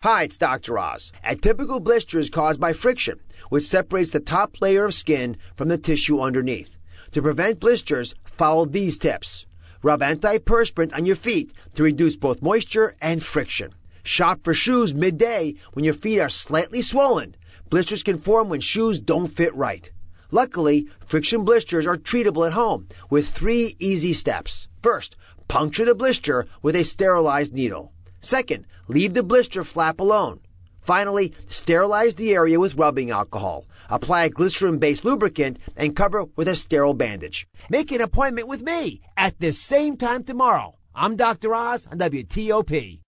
Hi, it's Dr. Oz. A typical blister is caused by friction, which separates the top layer of skin from the tissue underneath. To prevent blisters, follow these tips. Rub antiperspirant on your feet to reduce both moisture and friction. Shop for shoes midday when your feet are slightly swollen. Blisters can form when shoes don't fit right. Luckily, friction blisters are treatable at home with 3 easy steps. First, puncture the blister with a sterilized needle. Second, leave the blister flap alone. Finally, sterilize the area with rubbing alcohol. Apply a glycerin-based lubricant and cover with a sterile bandage. Make an appointment with me at this same time tomorrow. I'm Dr. Oz on WTOP.